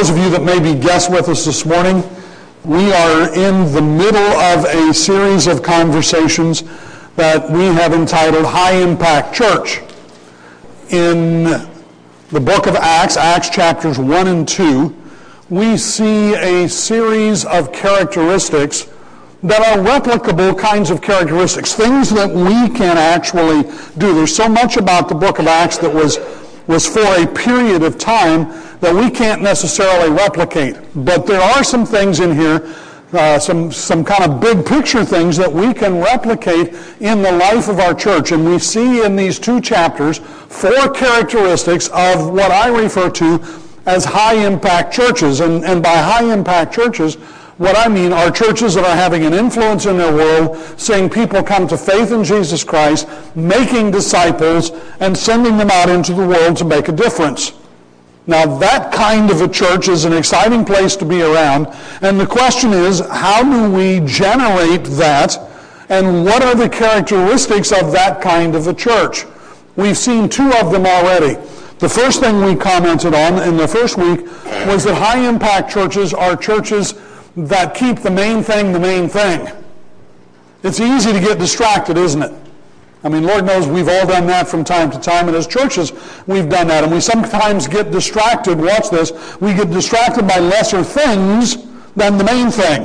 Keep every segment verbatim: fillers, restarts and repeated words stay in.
those of you that may be guests with us this morning, we are in the middle of a series of conversations that we have entitled High Impact Church. In the book of Acts, Acts chapters one and two, we see a series of characteristics that are replicable kinds of characteristics, things that we can actually do. There's so much about the book of Acts that was, was for a period of time that we can't necessarily replicate. But there are some things in here, uh, some, some kind of big picture things that we can replicate in the life of our church. And we see in these two chapters four characteristics of what I refer to as high-impact churches. And, and by high-impact churches, what I mean are churches that are having an influence in their world, seeing people come to faith in Jesus Christ, making disciples, and sending them out into the world to make a difference. Now, that kind of a church is an exciting place to be around, and the question is, how do we generate that, and what are the characteristics of that kind of a church? We've seen two of them already. The first thing we commented on in the first week was that high-impact churches are churches that keep the main thing the main thing. It's easy to get distracted, isn't it? I mean, Lord knows we've all done that from time to time, and as churches, we've done that. And we sometimes get distracted, watch this, we get distracted by lesser things than the main thing.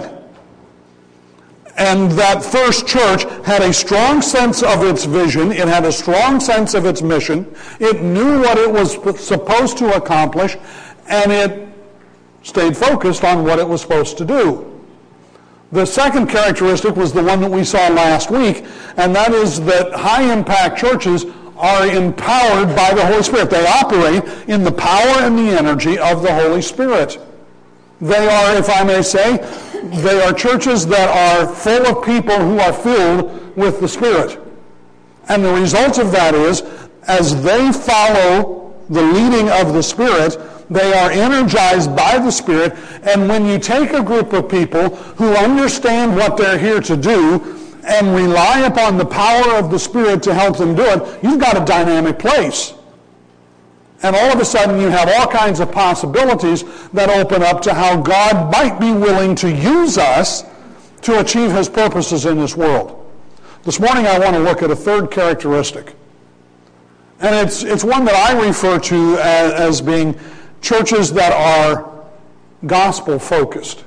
And that first church had a strong sense of its vision, it had a strong sense of its mission, it knew what it was supposed to accomplish, and it stayed focused on what it was supposed to do. The second characteristic was the one that we saw last week, and that is that high-impact churches are empowered by the Holy Spirit. They operate in the power and the energy of the Holy Spirit. They are, if I may say, they are churches that are full of people who are filled with the Spirit. And the result of that is, as they follow the leading of the Spirit, they are energized by the Spirit, and when you take a group of people who understand what they're here to do and rely upon the power of the Spirit to help them do it, you've got a dynamic place. And all of a sudden you have all kinds of possibilities that open up to how God might be willing to use us to achieve His purposes in this world. This morning I want to look at a third characteristic. And it's, it's one that I refer to as, as being churches that are gospel-focused.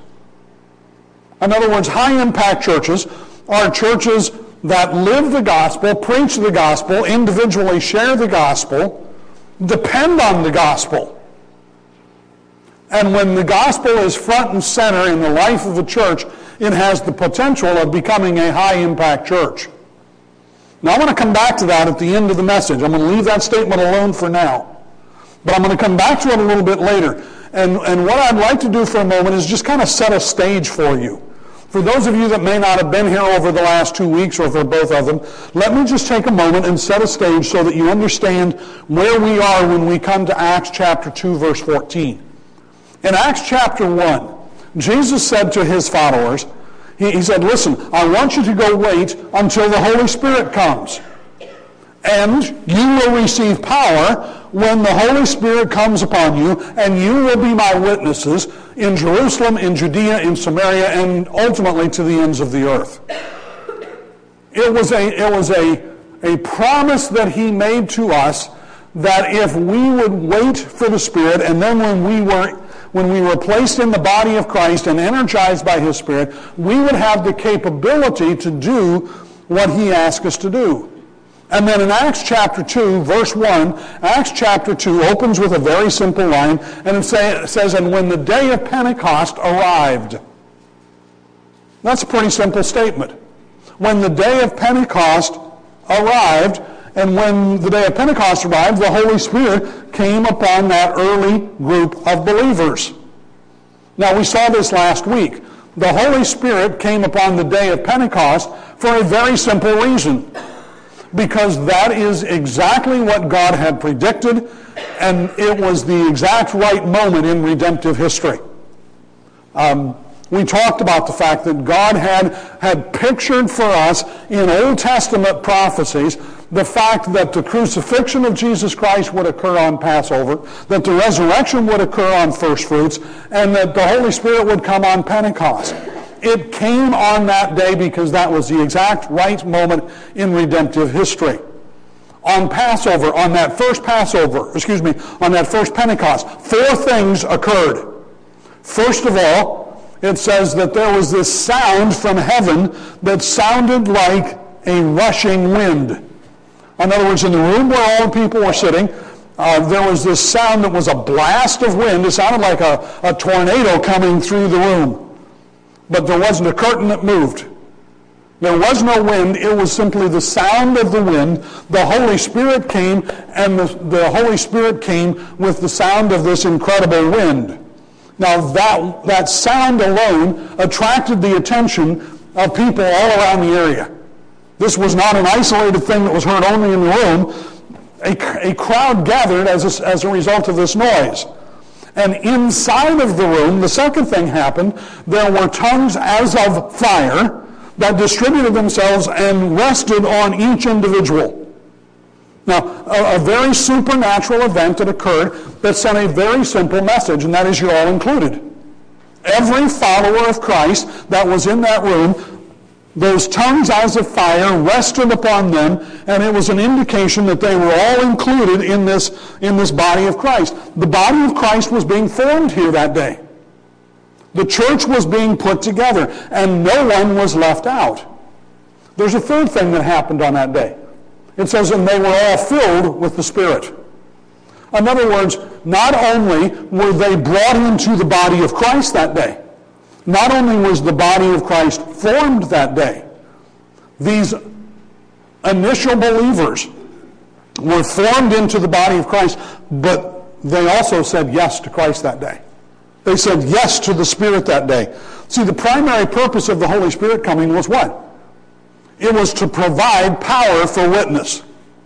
In other words, high-impact churches are churches that live the gospel, preach the gospel, individually share the gospel, depend on the gospel. And when the gospel is front and center in the life of the church, it has the potential of becoming a high-impact church. Now, I want to come back to that at the end of the message. I'm going to leave that statement alone for now. But I'm going to come back to it a little bit later. And, and what I'd like to do for a moment is just kind of set a stage for you. For those of you that may not have been here over the last two weeks or for both of them, let me just take a moment and set a stage so that you understand where we are when we come to Acts chapter two, verse fourteen. In Acts chapter one, Jesus said to His followers, he, he said, listen, I want you to go wait until the Holy Spirit comes. And you will receive power when the Holy Spirit comes upon you, and you will be my witnesses in Jerusalem, in Judea, in Samaria, and ultimately to the ends of the earth. It was a, it was a, a promise that He made to us that if we would wait for the Spirit, and then when we were when we were placed in the body of Christ and energized by His Spirit, we would have the capability to do what He asked us to do. And then in Acts chapter two, verse one, Acts chapter two opens with a very simple line, and it, say, it says, and when the day of Pentecost arrived. That's a pretty simple statement. When the day of Pentecost arrived, and when the day of Pentecost arrived, the Holy Spirit came upon that early group of believers. Now, we saw this last week. The Holy Spirit came upon the day of Pentecost for a very simple reason. Because that is exactly what God had predicted, and it was the exact right moment in redemptive history. Um, We talked about the fact that God had, had pictured for us in Old Testament prophecies the fact that the crucifixion of Jesus Christ would occur on Passover, that the resurrection would occur on first fruits, and that the Holy Spirit would come on Pentecost. It came on that day because that was the exact right moment in redemptive history. On Passover, on that first Passover, excuse me, on that first Pentecost, four things occurred. First of all, it says that there was this sound from heaven that sounded like a rushing wind. In other words, in the room where all the people were sitting, uh, there was this sound that was a blast of wind. It sounded like a, a tornado coming through the room. But there wasn't a curtain that moved. There was no wind. It was simply the sound of the wind. The Holy Spirit came, and the, the Holy Spirit came with the sound of this incredible wind. Now, that, that sound alone attracted the attention of people all around the area. This was not an isolated thing that was heard only in the room. A, a crowd gathered as a, as a result of this noise. And inside of the room, the second thing happened. There were tongues as of fire that distributed themselves and rested on each individual. Now, a, a very supernatural event that occurred that sent a very simple message, and that is you're all included. Every follower of Christ that was in that room, those tongues as of fire rested upon them, and it was an indication that they were all included in this, in this body of Christ. The body of Christ was being formed here that day. The church was being put together, and no one was left out. There's a third thing that happened on that day. It says, and they were all filled with the Spirit. In other words, not only were they brought into the body of Christ that day, not only was the body of Christ formed that day, these initial believers were formed into the body of Christ, but they also said yes to Christ that day. They said yes to the Spirit that day. See, the primary purpose of the Holy Spirit coming was what? It was to provide power for witness.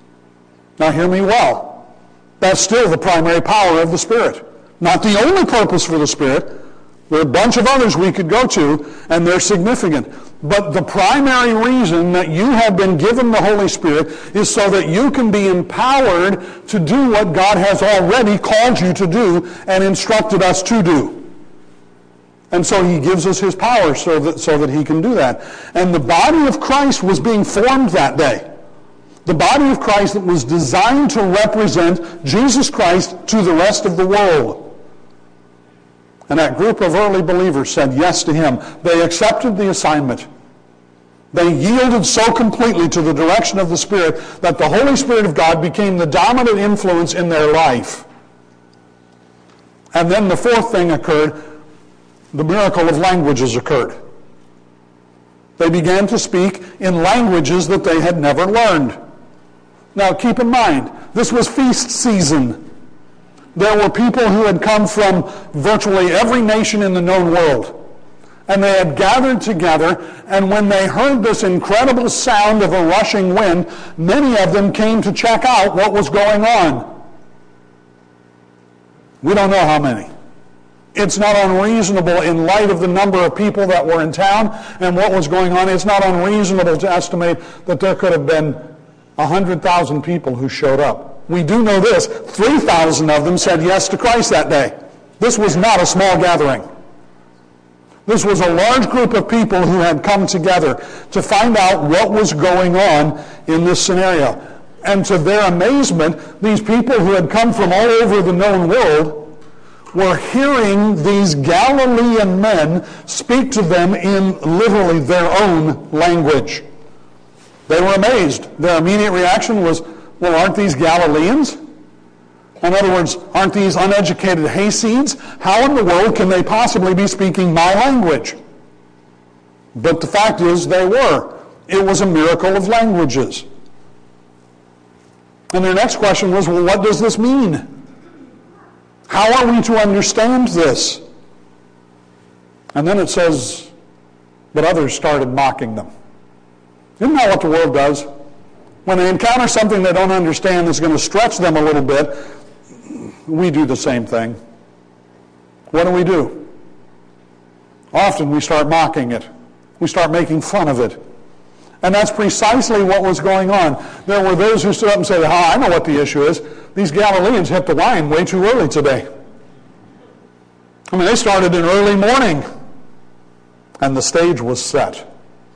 Now hear me well. That's still the primary power of the Spirit. Not the only purpose for the Spirit. There are a bunch of others we could go to, and they're significant. But the primary reason that you have been given the Holy Spirit is so that you can be empowered to do what God has already called you to do and instructed us to do. And so he gives us his power so that, so that he can do that. And the body of Christ was being formed that day. The body of Christ that was designed to represent Jesus Christ to the rest of the world. And that group of early believers said yes to him. They accepted the assignment. They yielded so completely to the direction of the Spirit that the Holy Spirit of God became the dominant influence in their life. And then the fourth thing occurred. The miracle of languages occurred. They began to speak in languages that they had never learned. Now keep in mind, this was feast season. There were people who had come from virtually every nation in the known world. And they had gathered together, and when they heard this incredible sound of a rushing wind, many of them came to check out what was going on. We don't know how many. It's not unreasonable in light of the number of people that were in town and what was going on. It's not unreasonable to estimate that there could have been one hundred thousand people who showed up. We do know this, three thousand of them said yes to Christ that day. This was not a small gathering. This was a large group of people who had come together to find out what was going on in this scenario. And to their amazement, these people who had come from all over the known world were hearing these Galilean men speak to them in literally their own language. They were amazed. Their immediate reaction was, well, aren't these Galileans? In other words, aren't these uneducated hayseeds? How in the world can they possibly be speaking my language? But the fact is, they were. It was a miracle of languages. And their next question was, well, what does this mean? How are we to understand this? And then it says, but others started mocking them. Isn't that what the world does? When they encounter something they don't understand that's going to stretch them a little bit, we do the same thing. What do we do? often we start mocking it. We start making fun of it. And that's precisely what was going on. There were those who stood up and said, "Ah, I know what the issue is. These Galileans hit the wine way too early today. I mean, they started in early morning." And the stage was set.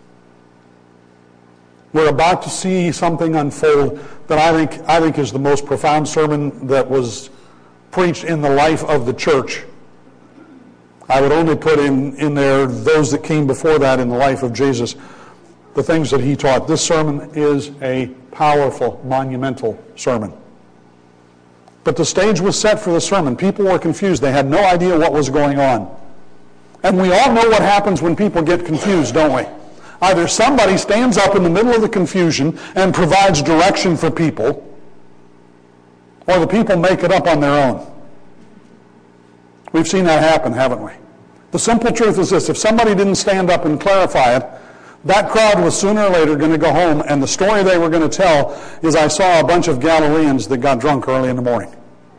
We're about to see something unfold that I think, I think is the most profound sermon that was preached in the life of the church. I would only put in, in there those that came before that in the life of Jesus, the things that he taught. This sermon is a powerful, monumental sermon. But the stage was set for the sermon. People were confused. They had no idea what was going on. And we all know what happens when people get confused, don't we? Either somebody stands up in the middle of the confusion and provides direction for people, or the people make it up on their own. We've seen that happen, haven't we? The simple truth is this: if somebody didn't stand up and clarify it, that crowd was sooner or later going to go home, and the story they were going to tell is, "I saw a bunch of Galileans that got drunk early in the morning."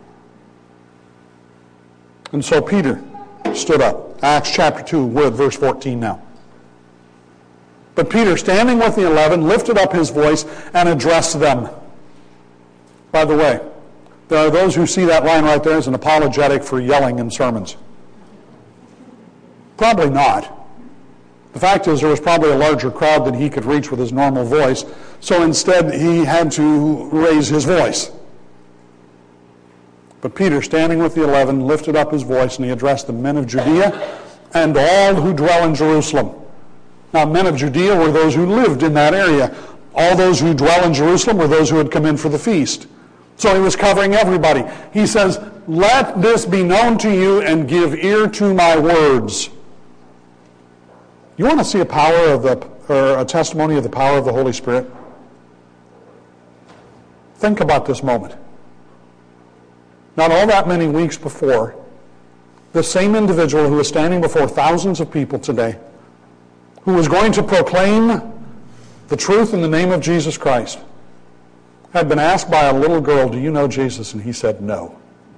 And so Peter stood up. Acts chapter two, we're at verse fourteen now. But Peter, standing with the eleven, lifted up his voice and addressed them. By the way, there are those who see that line right there as an apologetic for yelling in sermons. Probably not. The fact is, there was probably a larger crowd than he could reach with his normal voice, so instead he had to raise his voice. But Peter, standing with the eleven, lifted up his voice, and he addressed the men of Judea and all who dwell in Jerusalem. Now, men of Judea were those who lived in that area. All those who dwell in Jerusalem were those who had come in for the feast. So he was covering everybody. He says, "Let this be known to you, and give ear to my words." You want to see a power of the, or a testimony of the power of the Holy Spirit? Think about this moment. Not all that many weeks before, the same individual who was standing before thousands of people today, who was going to proclaim the truth in the name of Jesus Christ, had been asked by a little girl, "Do you know Jesus?" And he said, "No."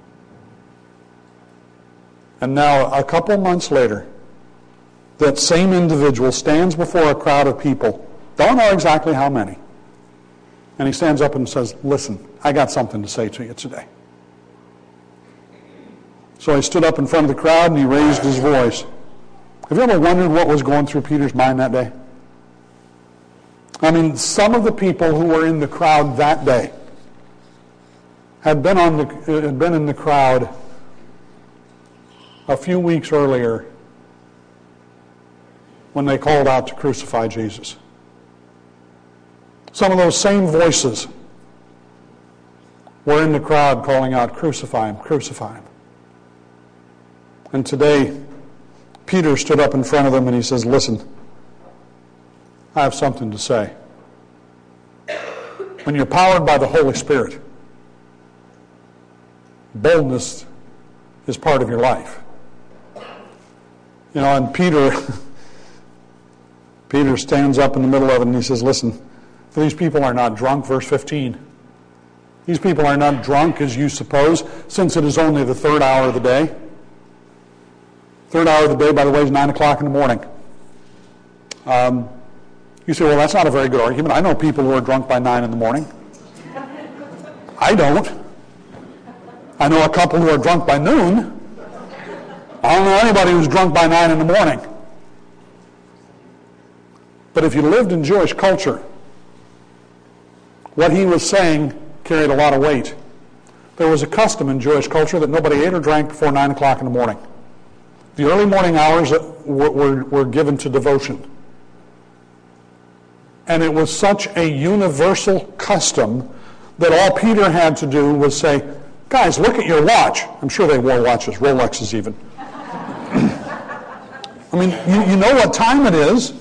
And now, a couple months later, that same individual stands before a crowd of people, don't know exactly how many, and he stands up and says, "Listen, I got something to say to you today." So he stood up in front of the crowd and he raised his voice. Have you ever wondered what was going through Peter's mind that day? I mean, some of the people who were in the crowd that day had been on the had been in the crowd a few weeks earlier when they called out to crucify Jesus. Some of those same voices were in the crowd calling out, "Crucify him, crucify him." And today, Peter stood up in front of them and he says, "Listen, I have something to say." When you're powered by the Holy Spirit, boldness is part of your life. You know, and Peter, Peter stands up in the middle of it and he says, "Listen, for these people are not drunk," verse fifteen. "These people are not drunk as you suppose, since it is only the third hour of the day." Third hour of the day, by the way, is nine o'clock in the morning. Um, you say, "Well, that's not a very good argument. I know people who are drunk by nine in the morning." I don't. I know a couple who are drunk by noon. I don't know anybody who's drunk by nine in the morning. But if you lived in Jewish culture, what he was saying carried a lot of weight. There was a custom in Jewish culture that nobody ate or drank before nine o'clock in the morning. The early morning hours were, were, were given to devotion. And it was such a universal custom that all Peter had to do was say, "Guys, look at your watch." I'm sure they wore watches, Rolexes even. I mean, you, you know what time it is.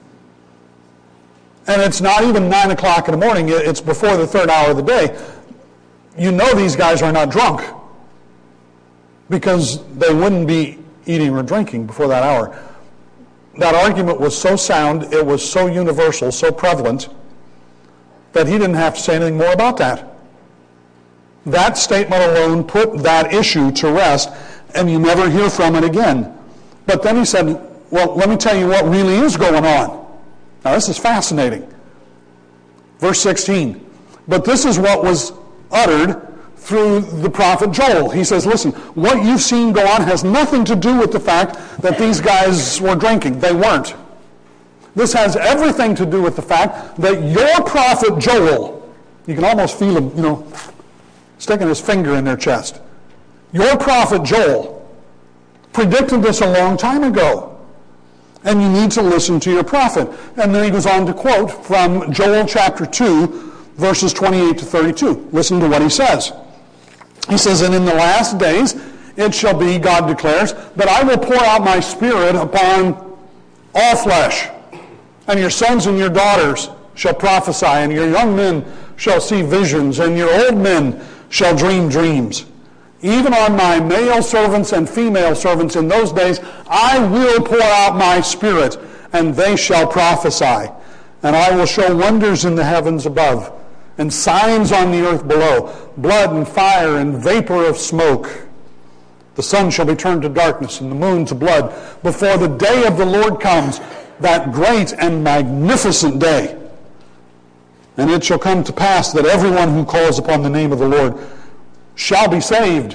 And it's not even nine o'clock in the morning. It's before the third hour of the day. You know these guys are not drunk because they wouldn't be eating or drinking before that hour. That argument was so sound, it was so universal, so prevalent, that he didn't have to say anything more about that. That statement alone put that issue to rest, and you never hear from it again. But then he said, Well, let me tell you what really is going on. Now, this is fascinating. Verse sixteen. But this is what was uttered through the prophet Joel. He says, listen, what you've seen go on has nothing to do with the fact that these guys were drinking. They weren't. This has everything to do with the fact that your prophet Joel, you can almost feel him, you know, sticking his finger in their chest. Your prophet Joel predicted this a long time ago. And you need to listen to your prophet. And then he goes on to quote from Joel chapter two, verses twenty-eight to thirty-two. Listen to what he says. He says, and in the last days it shall be, God declares, that I will pour out my spirit upon all flesh. And your sons and your daughters shall prophesy, and your young men shall see visions, and your old men shall dream dreams. Even on my male servants and female servants in those days, I will pour out my spirit, and they shall prophesy. And I will show wonders in the heavens above, and signs on the earth below, blood and fire and vapor of smoke. The sun shall be turned to darkness, and the moon to blood, before the day of the Lord comes, that great and magnificent day. And it shall come to pass that everyone who calls upon the name of the Lord shall be saved.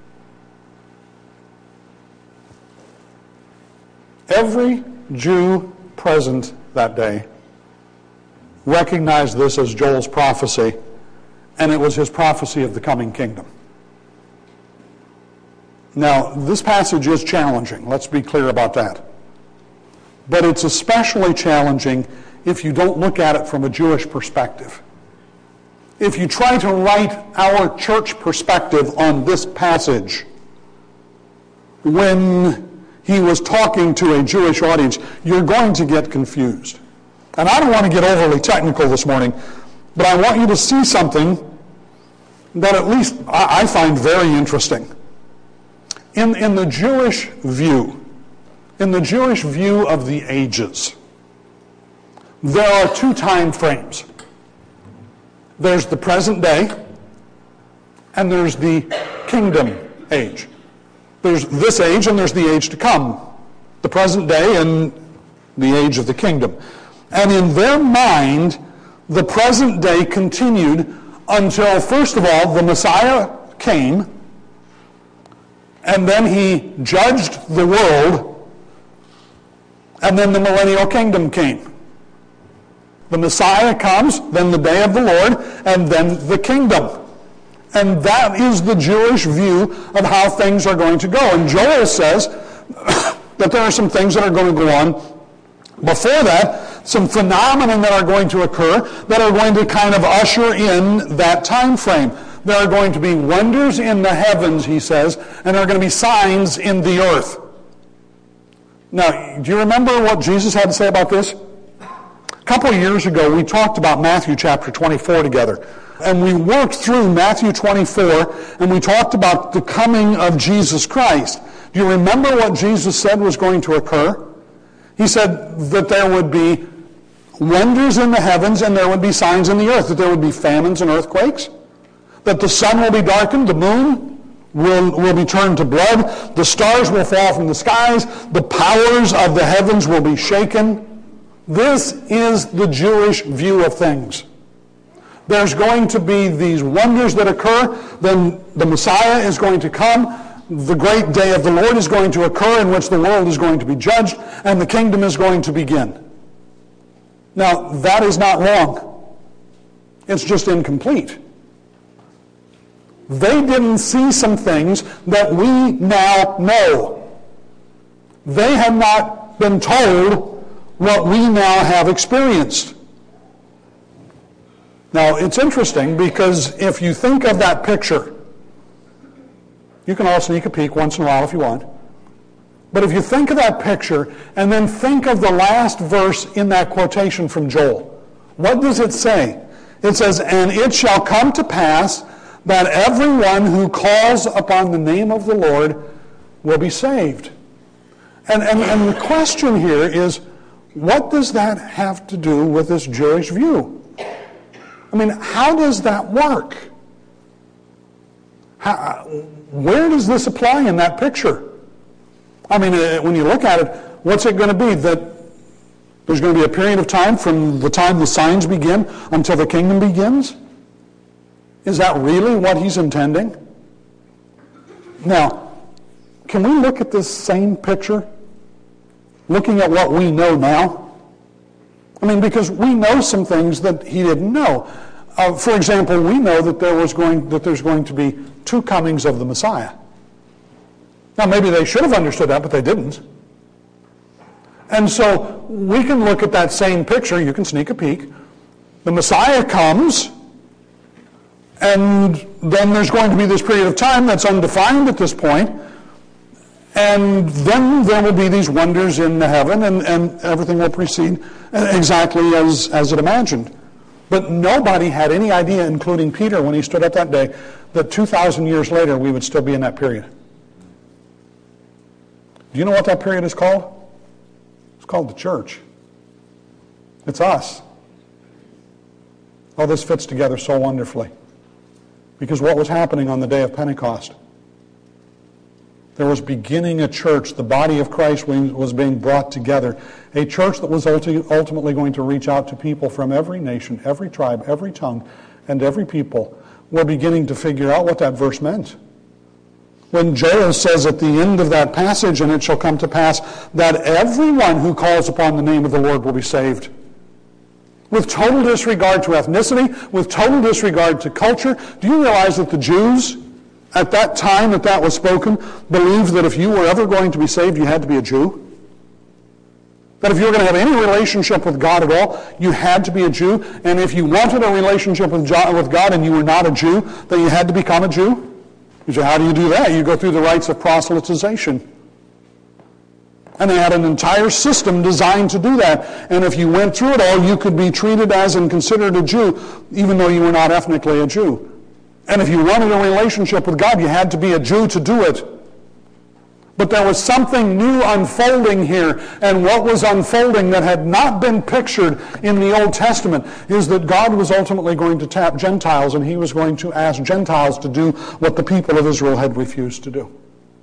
Every Jew present that day recognized this as Joel's prophecy, and it was his prophecy of the coming kingdom. Now, this passage is challenging. Let's be clear about that. But it's especially challenging if you don't look at it from a Jewish perspective. If you try to write our church perspective on this passage, when he was talking to a Jewish audience, you're going to get confused. And I don't want to get overly technical this morning, but I want you to see something that at least I find very interesting. In, in the Jewish view, in the Jewish view of the ages, there are two time frames. There's the present day, and there's the kingdom age. There's this age, and there's the age to come. The present day and the age of the kingdom. And in their mind, the present day continued until, first of all, the Messiah came, and then he judged the world, and then the millennial kingdom came. The Messiah comes, then the day of the Lord, and then the kingdom. And that is the Jewish view of how things are going to go. And Joel says that there are some things that are going to go on before that, some phenomena that are going to occur that are going to kind of usher in that time frame. There are going to be wonders in the heavens, he says, and there are going to be signs in the earth. Now, do you remember what Jesus had to say about this? A couple of years ago, we talked about Matthew chapter twenty-four together. And we worked through Matthew twenty-four, and we talked about the coming of Jesus Christ. Do you remember what Jesus said was going to occur? He said that there would be wonders in the heavens and there would be signs in the earth, that there would be famines and earthquakes, that the sun will be darkened, the moon will, will be turned to blood, the stars will fall from the skies, the powers of the heavens will be shaken. This is the Jewish view of things. There's going to be these wonders that occur, then the Messiah is going to come, the great day of the Lord is going to occur in which the world is going to be judged, and the kingdom is going to begin. Now, that is not wrong. It's just incomplete. They didn't see some things that we now know. They had not been told what we now have experienced. Now, it's interesting because if you think of that picture, you can all sneak a peek once in a while if you want. But if you think of that picture and then think of the last verse in that quotation from Joel, what does it say? It says, and it shall come to pass that everyone who calls upon the name of the Lord will be saved. And, and, and the question here is, what does that have to do with this Jewish view? I mean, how does that work? How, where does this apply in that picture? I mean, when you look at it, what's it going to be? That there's going to be a period of time from the time the signs begin until the kingdom begins? Is that really what he's intending? Now, can we look at this same picture, looking at what we know now? I mean, because we know some things that he didn't know. Uh, for example, we know that there was going that there's going to be two comings of the Messiah. Now, maybe they should have understood that, but they didn't. And so we can look at that same picture. You can sneak a peek. The Messiah comes, and then there's going to be this period of time that's undefined at this point, and then there will be these wonders in the heaven, and, and everything will proceed exactly as, as it imagined. But nobody had any idea, including Peter when he stood up that day, that two thousand years later we would still be in that period. Do you know what that period is called? It's called the church. It's us. Oh, this fits together so wonderfully. Because what was happening on the day of Pentecost? There was beginning a church. The body of Christ was being brought together. A church that was ultimately going to reach out to people from every nation, every tribe, every tongue, and every people. We're beginning to figure out what that verse meant. When Joel says at the end of that passage, and it shall come to pass that everyone who calls upon the name of the Lord will be saved. With total disregard to ethnicity, with total disregard to culture. Do you realize that the Jews, at that time that that was spoken, believed that if you were ever going to be saved, you had to be a Jew? That if you were going to have any relationship with God at all, you had to be a Jew? And if you wanted a relationship with God and you were not a Jew, then you had to become a Jew? You say, how do you do that? You go through the rites of proselytization. And they had an entire system designed to do that. And if you went through it all, you could be treated as and considered a Jew, even though you were not ethnically a Jew. And if you wanted a relationship with God, you had to be a Jew to do it. But there was something new unfolding here, and what was unfolding that had not been pictured in the Old Testament is that God was ultimately going to tap Gentiles, and he was going to ask Gentiles to do what the people of Israel had refused to do.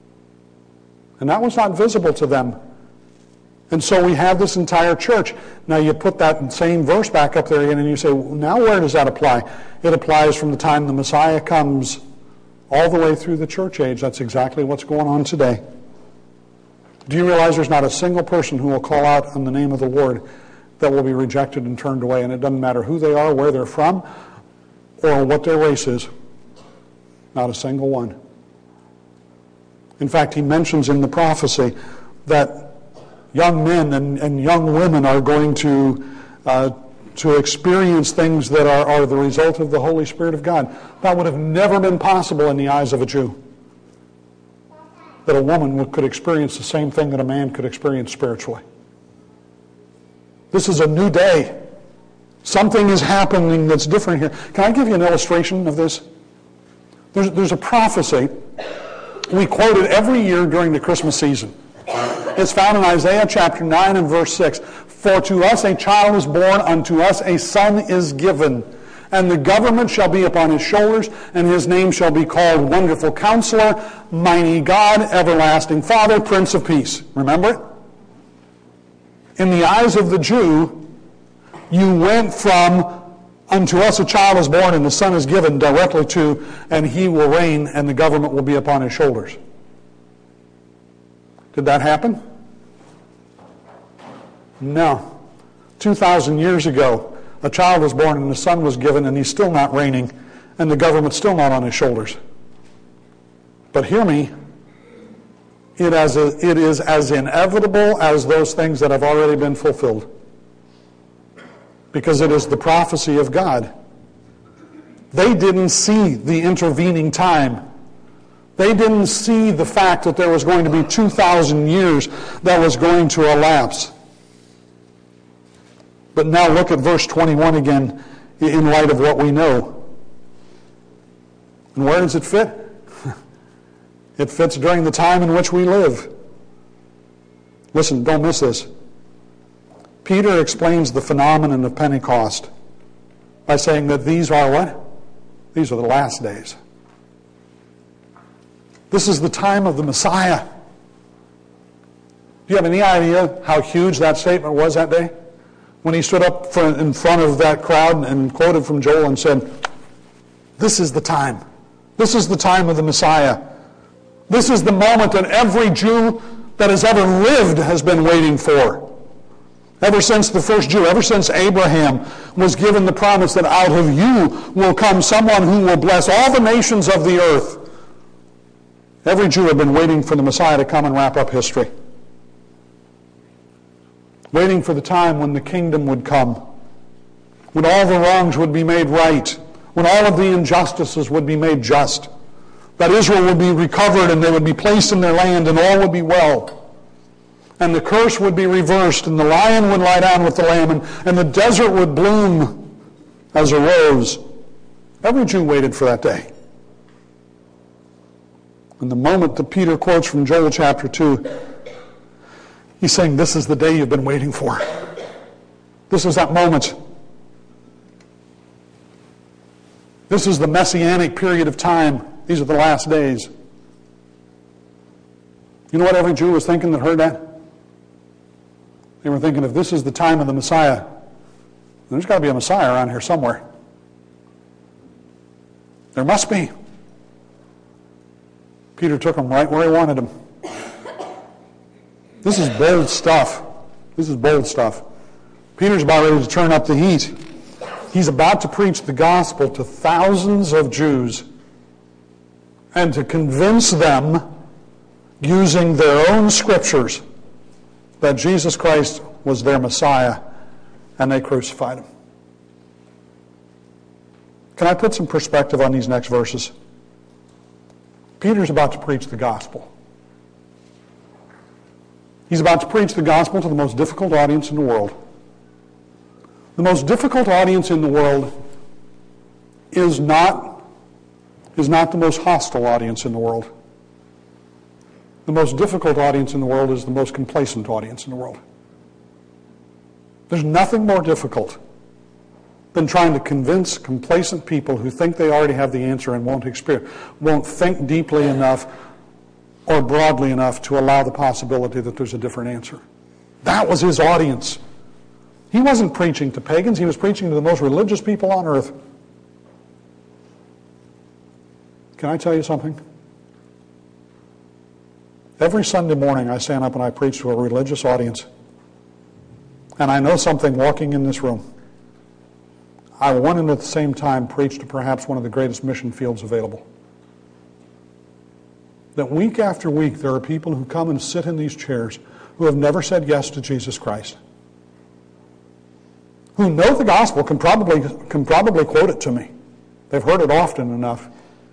And that was not visible to them. And so we have this entire church. Now you put that same verse back up there again, and you say, well, now where does that apply? It applies from the time the Messiah comes all the way through the church age. That's exactly what's going on today. Do you realize there's not a single person who will call out on the name of the Lord that will be rejected and turned away? And it doesn't matter who they are, where they're from, or what their race is. Not a single one. In fact, he mentions in the prophecy that young men and, and young women are going to uh, to experience things that are, are the result of the Holy Spirit of God. That would have never been possible in the eyes of a Jew. That a woman could experience the same thing that a man could experience spiritually. This is a new day. Something is happening that's different here. Can I give you an illustration of this? There's, there's a prophecy we quote it every year during the Christmas season. It's found in Isaiah chapter nine and verse six. For to us a child is born, unto us a son is given. And the government shall be upon his shoulders, and his name shall be called Wonderful Counselor, Mighty God, Everlasting Father, Prince of Peace. Remember it? In the eyes of the Jew, you went from unto us a child is born and the son is given directly to, and he will reign and the government will be upon his shoulders. Did that happen? No. Two thousand years ago, a child was born and the son was given, and he's still not reigning, and the government's still not on his shoulders. But hear me, it, as a, it is as inevitable as those things that have already been fulfilled. Because it is the prophecy of God. They didn't see the intervening time. They didn't see the fact that there was going to be two thousand years that was going to elapse. But now look at verse twenty-one again in light of what we know. And where does it fit? It fits during the time in which we live. Listen, don't miss this. Peter explains the phenomenon of Pentecost by saying that these are what? These are the last days. This is the time of the Messiah. Do you have any idea how huge that statement was that day? When he stood up in front of that crowd and quoted from Joel and said, "This is the time. This is the time of the Messiah. This is the moment that every Jew that has ever lived has been waiting for. Ever since the first Jew, ever since Abraham was given the promise that out of you will come someone who will bless all the nations of the earth. Every Jew had been waiting for the Messiah to come and wrap up history. Waiting for the time when the kingdom would come, when all the wrongs would be made right, when all of the injustices would be made just, that Israel would be recovered and they would be placed in their land and all would be well. And the curse would be reversed, and the lion would lie down with the lamb, and, and the desert would bloom as a rose. Every Jew waited for that day. And the moment that Peter quotes from Joel chapter two, he's saying, this is the day you've been waiting for. This is that moment. This is the messianic period of time. These are the last days. You know what every Jew was thinking that heard that? They were thinking, if this is the time of the Messiah, there's got to be a Messiah around here somewhere. There must be. Peter took them right where he wanted them. This is bold stuff. This is bold stuff. Peter's about ready to turn up the heat. He's about to preach the gospel to thousands of Jews and to convince them, using their own scriptures, that Jesus Christ was their Messiah, and they crucified him. Can I put some perspective on these next verses? Peter's about to preach the gospel. He's about to preach the gospel to the most difficult audience in the world. The most difficult audience in the world is not, is not the most hostile audience in the world. The most difficult audience in the world is the most complacent audience in the world. There's nothing more difficult than trying to convince complacent people who think they already have the answer and won't experience, won't think deeply enough or broadly enough to allow the possibility that there's a different answer. That was his audience. He wasn't preaching to pagans. He was preaching to the most religious people on earth. Can I tell you something? Every Sunday morning I stand up and I preach to a religious audience. And I know something walking in this room. I want to at the same time preach to perhaps one of the greatest mission fields available. That week after week there are people who come and sit in these chairs who have never said yes to Jesus Christ. Who know the gospel, can probably, can probably quote it to me. They've heard it often enough.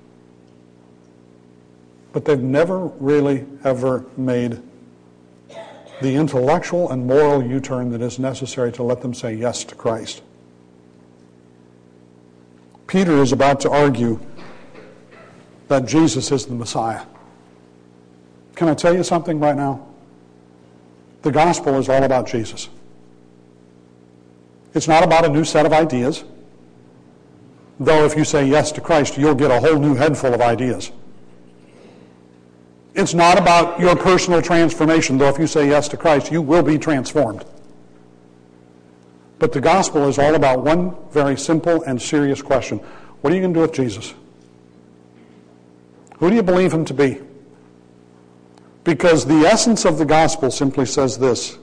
But they've never really ever made the intellectual and moral U-turn that is necessary to let them say yes to Christ. Peter is about to argue that Jesus is the Messiah. Can I tell you something right now? The gospel is all about Jesus. It's not about a new set of ideas. Though if you say yes to Christ, you'll get a whole new head full of ideas. It's not about your personal transformation, though if you say yes to Christ, you will be transformed. But the gospel is all about one very simple and serious question. What are you going to do with Jesus? Who do you believe him to be? Because the essence of the gospel simply says this,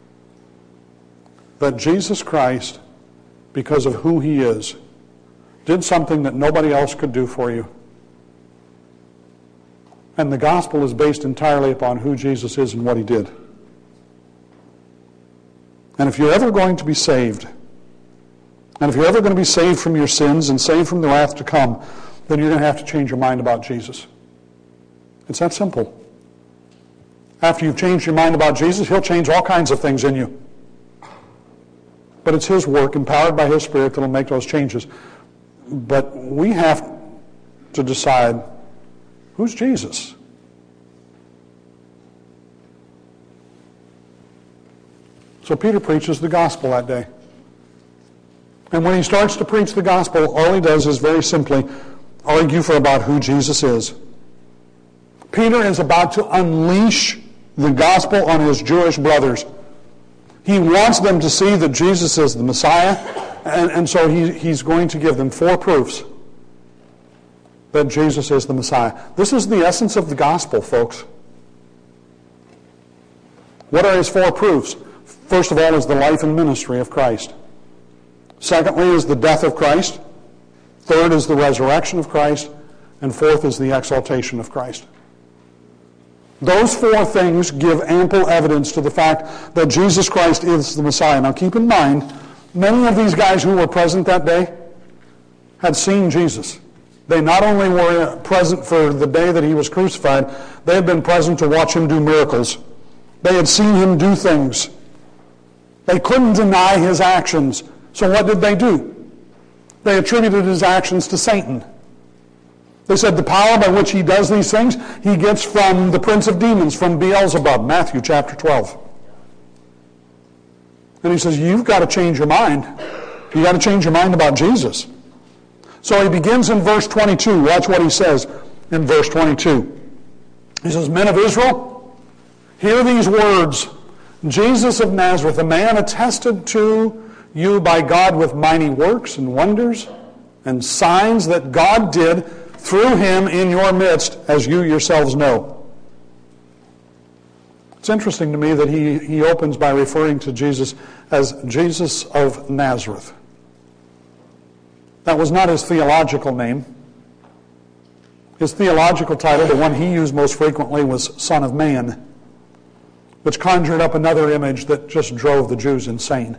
that Jesus Christ, because of who he is, did something that nobody else could do for you. And the gospel is based entirely upon who Jesus is and what he did. And if you're ever going to be saved, and if you're ever going to be saved from your sins and saved from the wrath to come, then you're going to have to change your mind about Jesus. It's that simple. After you've changed your mind about Jesus, he'll change all kinds of things in you. But it's his work, empowered by his Spirit, that will make those changes. But we have to decide, who's Jesus? So Peter preaches the gospel that day. And when he starts to preach the gospel, all he does is very simply argue for about who Jesus is. Peter is about to unleash the gospel on his Jewish brothers. He wants them to see that Jesus is the Messiah, and, and so he, he's going to give them four proofs that Jesus is the Messiah. This is the essence of the gospel, folks. What are his four proofs? First of all is the life and ministry of Christ. Secondly is the death of Christ. Third is the resurrection of Christ. And fourth is the exaltation of Christ. Those four things give ample evidence to the fact that Jesus Christ is the Messiah. Now keep in mind, many of these guys who were present that day had seen Jesus. They not only were present for the day that he was crucified, they had been present to watch him do miracles. They had seen him do things. They couldn't deny his actions. So what did they do? They attributed his actions to Satan. They said the power by which he does these things, he gets from the prince of demons, from Beelzebub, Matthew chapter twelve. And he says, you've got to change your mind. You've got to change your mind about Jesus. So he begins in verse twenty-two. Watch what he says in verse twenty-two. He says, men of Israel, hear these words. Jesus of Nazareth, a man attested to you by God with mighty works and wonders and signs that God did through him in your midst, as you yourselves know. It's interesting to me that he, he opens by referring to Jesus as Jesus of Nazareth. That was not his theological name. His theological title, the one he used most frequently, was Son of Man, which conjured up another image that just drove the Jews insane.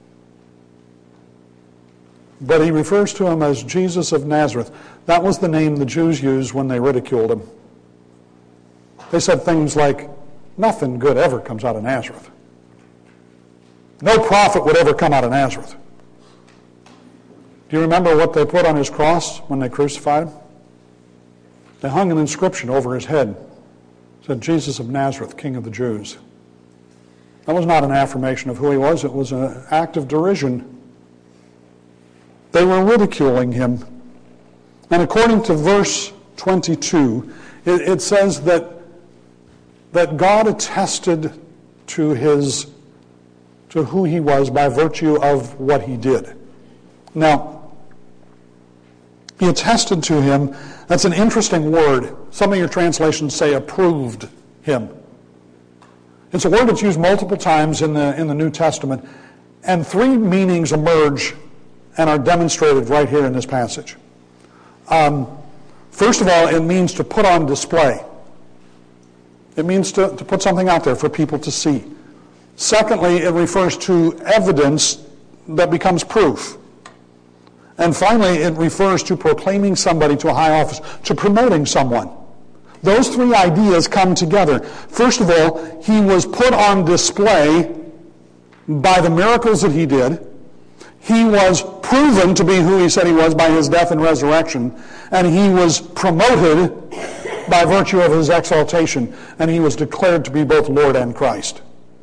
But he refers to him as Jesus of Nazareth. That was the name the Jews used when they ridiculed him. They said things like, nothing good ever comes out of Nazareth. No prophet would ever come out of Nazareth. Do you remember what they put on his cross when they crucified him? They hung an inscription over his head. It said, Jesus of Nazareth, King of the Jews. That was not an affirmation of who he was. It was an act of derision. They were ridiculing him. And according to verse twenty-two, it, it says that, that God attested to his to who he was by virtue of what he did. Now, he attested to him. That's an interesting word. Some of your translations say approved him. It's a word that's used multiple times in the in the New Testament, and three meanings emerge and are demonstrated right here in this passage. Um, first of all, it means to put on display. It means to, to put something out there for people to see. Secondly, it refers to evidence that becomes proof. And finally, it refers to proclaiming somebody to a high office, to promoting someone. Those three ideas come together. First of all, he was put on display by the miracles that he did. He was proven to be who he said he was by his death and resurrection. And he was promoted by virtue of his exaltation. And he was declared to be both Lord and Christ.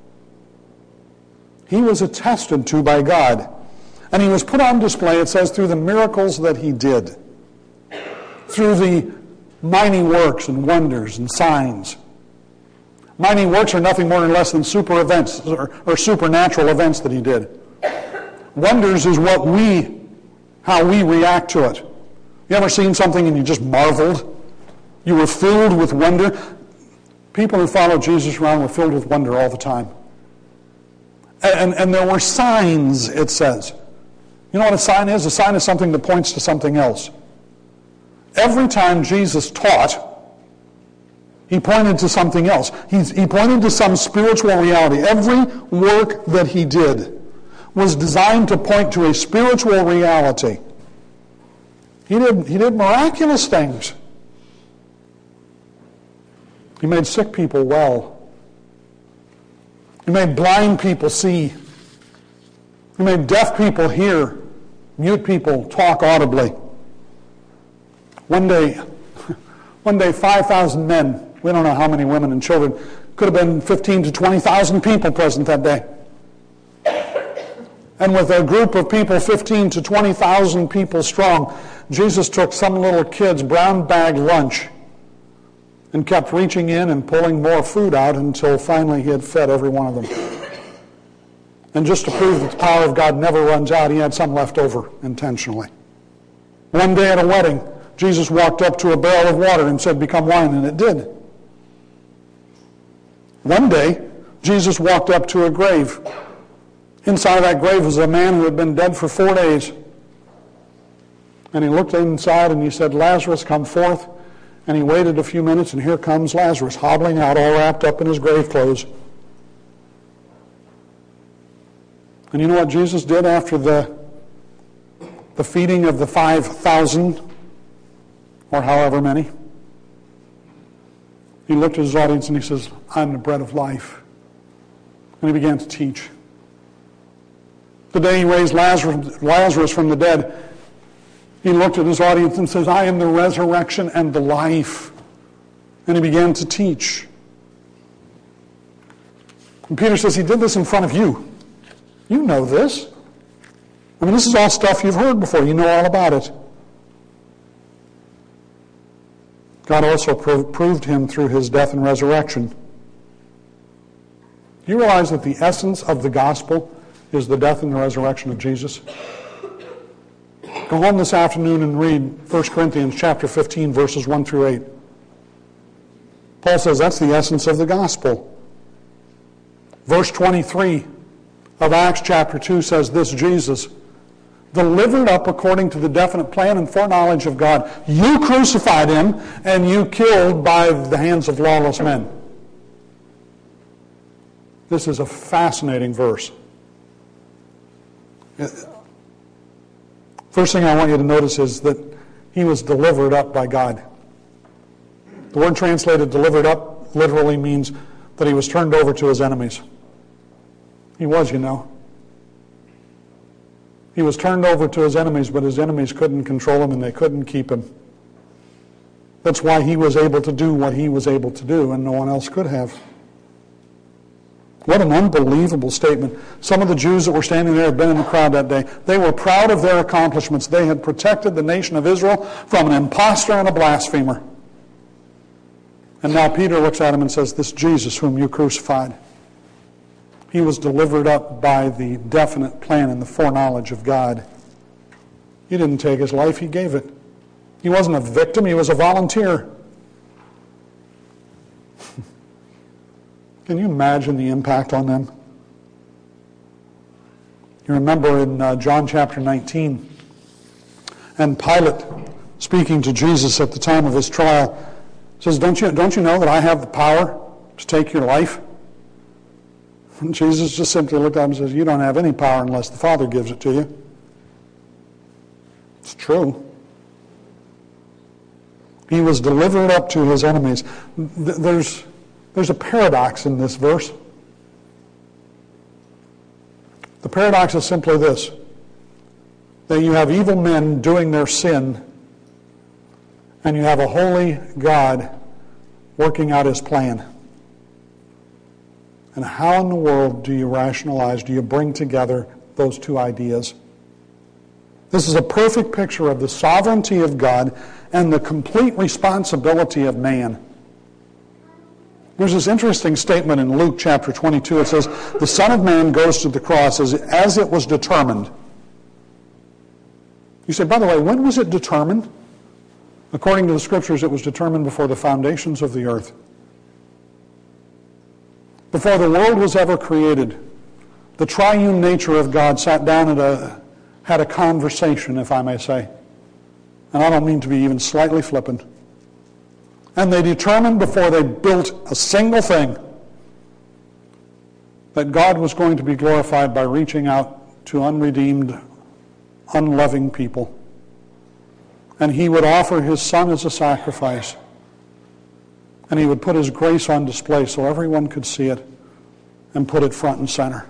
He was attested to by God. And he was put on display, it says, through the miracles that he did. Through the mighty works and wonders and signs. Mighty works are nothing more or less than super events or, or supernatural events that he did. Wonders is what we, how we react to it. You ever seen something and you just marveled? You were filled with wonder? People who followed Jesus around were filled with wonder all the time. And, and, and there were signs, it says. You know what a sign is? A sign is something that points to something else. Every time Jesus taught, he pointed to something else. He, he pointed to some spiritual reality. Every work that he did was designed to point to a spiritual reality. He did, he did miraculous things. He made sick people well. He made blind people see. He made deaf people hear. Mute people talk audibly. One day, one day five thousand men, we don't know how many women and children, could have been fifteen to twenty thousand people present that day. And with a group of people, fifteen to twenty thousand people strong, Jesus took some little kid's brown bag lunch and kept reaching in and pulling more food out until finally he had fed every one of them. And just to prove that the power of God never runs out, he had some left over intentionally. One day at a wedding, Jesus walked up to a barrel of water and said, "Become wine," and it did. One day, Jesus walked up to a grave. Inside of that grave was a man who had been dead for four days. And he looked inside and he said, "Lazarus, come forth." And he waited a few minutes, and here comes Lazarus, hobbling out, all wrapped up in his grave clothes. And you know what Jesus did after the, the feeding of the five thousand, or however many? He looked at his audience and he says, "I'm the bread of life." And he began to teach. The day he raised Lazarus, Lazarus from the dead, he looked at his audience and says, "I am the resurrection and the life." And he began to teach. And Peter says, he did this in front of you. You know this. I mean, this is all stuff you've heard before. You know all about it. God also pro- proved him through his death and resurrection. Do you realize that the essence of the gospel is the death and the resurrection of Jesus? Go home this afternoon and read First Corinthians chapter fifteen, verses one through eight. Paul says that's the essence of the gospel. Verse twenty-three of Acts chapter two says this: Jesus, delivered up according to the definite plan and foreknowledge of God, you crucified him and you killed by the hands of lawless men. This is a fascinating verse. First thing I want you to notice is that he was delivered up by God. The word translated delivered up literally means that he was turned over to his enemies. He was, you know. He was turned over to his enemies, but his enemies couldn't control him and they couldn't keep him. That's why he was able to do what he was able to do and no one else could have. What an unbelievable statement. Some of the Jews that were standing there had been in the crowd that day. They were proud of their accomplishments. They had protected the nation of Israel from an impostor and a blasphemer. And now Peter looks at him and says, "This Jesus whom you crucified, he was delivered up by the definite plan and the foreknowledge of God." He didn't take his life, he gave it. He wasn't a victim, he was a volunteer. Can you imagine the impact on them? You remember in uh, John chapter nineteen, and Pilate, speaking to Jesus at the time of his trial, says, don't you, don't you know that I have the power to take your life? And Jesus just simply looked at him and says, "You don't have any power unless the Father gives it to you." It's true. He was delivered up to his enemies. There's... There's a paradox in this verse. The paradox is simply this: that you have evil men doing their sin, and you have a holy God working out his plan. And how in the world do you rationalize, do you bring together those two ideas? This is a perfect picture of the sovereignty of God and the complete responsibility of man. There's this interesting statement in Luke chapter twenty-two. It says, "The Son of Man goes to the cross as, as it was determined." You say, by the way, when was it determined? According to the Scriptures, it was determined before the foundations of the earth. Before the world was ever created, the triune nature of God sat down and a, had a conversation, if I may say. And I don't mean to be even slightly flippant. And they determined before they built a single thing that God was going to be glorified by reaching out to unredeemed, unloving people. And he would offer his Son as a sacrifice. And he would put his grace on display so everyone could see it and put it front and center.